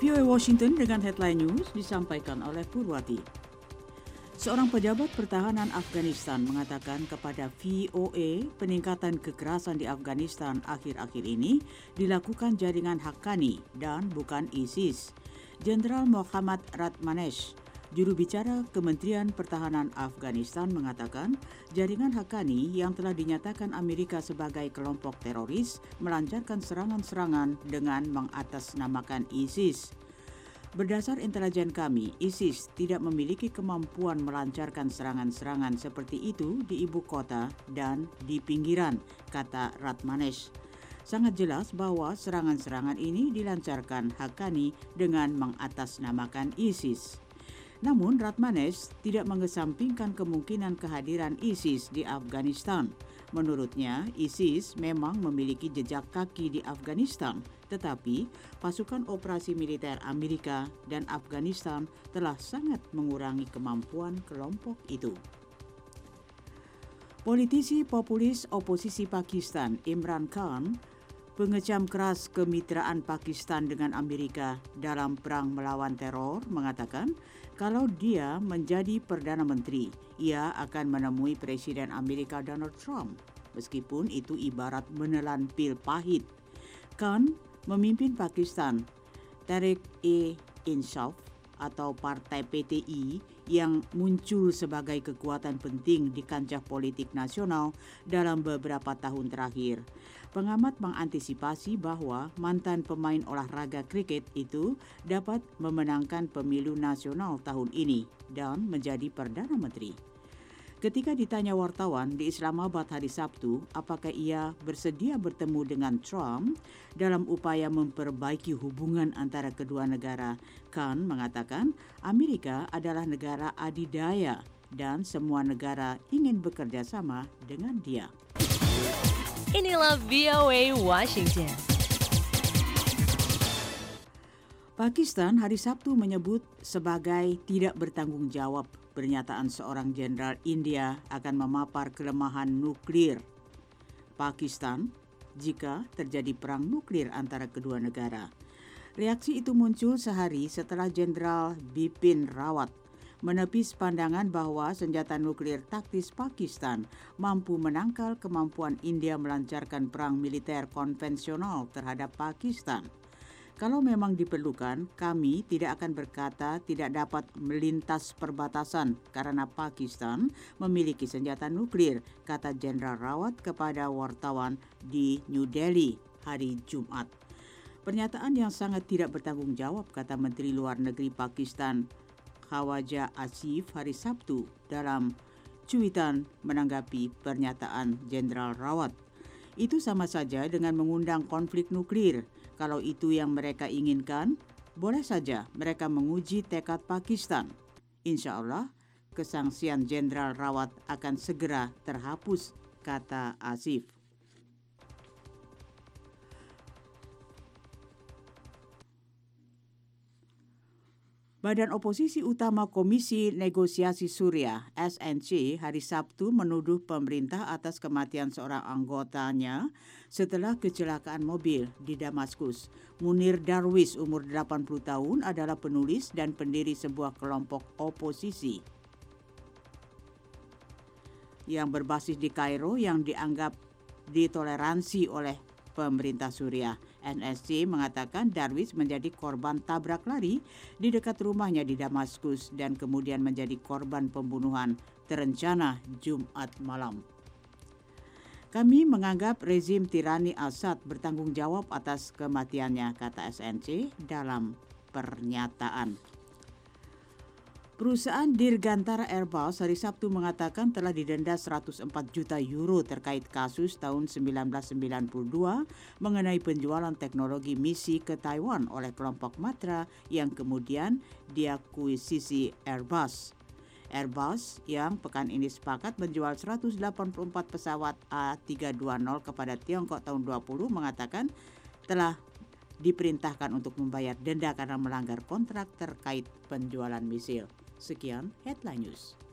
VOA Washington dengan headline news disampaikan oleh Purwati. Seorang pejabat pertahanan Afghanistan mengatakan kepada VOA peningkatan kekerasan di Afghanistan akhir-akhir ini dilakukan jaringan Haqqani dan bukan ISIS. Jenderal Muhammad Ratmanesh, juru bicara Kementerian Pertahanan Afghanistan mengatakan jaringan Haqqani yang telah dinyatakan Amerika sebagai kelompok teroris melancarkan serangan-serangan dengan mengatasnamakan ISIS. Berdasar intelijen kami, ISIS tidak memiliki kemampuan melancarkan serangan-serangan seperti itu di ibu kota dan di pinggiran, kata Ratmanesh. Sangat jelas bahwa serangan-serangan ini dilancarkan Haqqani dengan mengatasnamakan ISIS. Namun Ratmanesh tidak mengesampingkan kemungkinan kehadiran ISIS di Afghanistan. Menurutnya, ISIS memang memiliki jejak kaki di Afghanistan, tetapi pasukan operasi militer Amerika dan Afghanistan telah sangat mengurangi kemampuan kelompok itu. Politisi populis oposisi Pakistan Imran Khan pengecam keras kemitraan Pakistan dengan Amerika dalam perang melawan teror mengatakan kalau dia menjadi Perdana Menteri, ia akan menemui Presiden Amerika Donald Trump. Meskipun itu ibarat menelan pil pahit. Khan memimpin Pakistan Tehreek-e-Insaf atau Partai PTI yang muncul sebagai kekuatan penting di kancah politik nasional dalam beberapa tahun terakhir. Pengamat mengantisipasi bahwa mantan pemain olahraga kriket itu dapat memenangkan pemilu nasional tahun ini dan menjadi Perdana Menteri. Ketika ditanya wartawan di Islamabad hari Sabtu apakah ia bersedia bertemu dengan Trump dalam upaya memperbaiki hubungan antara kedua negara, Khan mengatakan Amerika adalah negara adidaya dan semua negara ingin bekerja sama dengan dia. Inilah VOA Washington. Pakistan hari Sabtu menyebut sebagai tidak bertanggung jawab pernyataan seorang jenderal India akan memapar kelemahan nuklir Pakistan jika terjadi perang nuklir antara kedua negara. Reaksi itu muncul sehari setelah Jenderal Bipin Rawat menepis pandangan bahwa senjata nuklir taktis Pakistan mampu menangkal kemampuan India melancarkan perang militer konvensional terhadap Pakistan. Kalau memang diperlukan, kami tidak akan berkata tidak dapat melintas perbatasan karena Pakistan memiliki senjata nuklir, kata Jenderal Rawat kepada wartawan di New Delhi hari Jumat. Pernyataan yang sangat tidak bertanggung jawab, kata Menteri Luar Negeri Pakistan Khawaja Asif hari Sabtu dalam cuitan menanggapi pernyataan Jenderal Rawat. Itu sama saja dengan mengundang konflik nuklir. Kalau itu yang mereka inginkan, boleh saja mereka menguji tekad Pakistan. Insya Allah, kesangsian Jenderal Rawat akan segera terhapus, kata Asif. Badan Oposisi Utama Komisi Negosiasi Suriah (SNC) hari Sabtu menuduh pemerintah atas kematian seorang anggotanya setelah kecelakaan mobil di Damaskus. Munir Darwish, umur 80 tahun, adalah penulis dan pendiri sebuah kelompok oposisi yang berbasis di Kairo yang dianggap ditoleransi oleh pemerintah Suriah. NSC mengatakan Darwish menjadi korban tabrak lari di dekat rumahnya di Damaskus dan kemudian menjadi korban pembunuhan terencana Jumat malam. Kami menganggap rezim tirani Assad bertanggung jawab atas kematiannya, kata SNC dalam pernyataan. Perusahaan Dirgantara Airbus hari Sabtu mengatakan telah didenda 104 juta euro terkait kasus tahun 1992 mengenai penjualan teknologi misi ke Taiwan oleh kelompok Matra yang kemudian diakuisisi Airbus. Airbus yang pekan ini sepakat menjual 184 pesawat A320 kepada Tiongkok tahun 2020 mengatakan telah diperintahkan untuk membayar denda karena melanggar kontrak terkait penjualan misil. Sekian Headline News.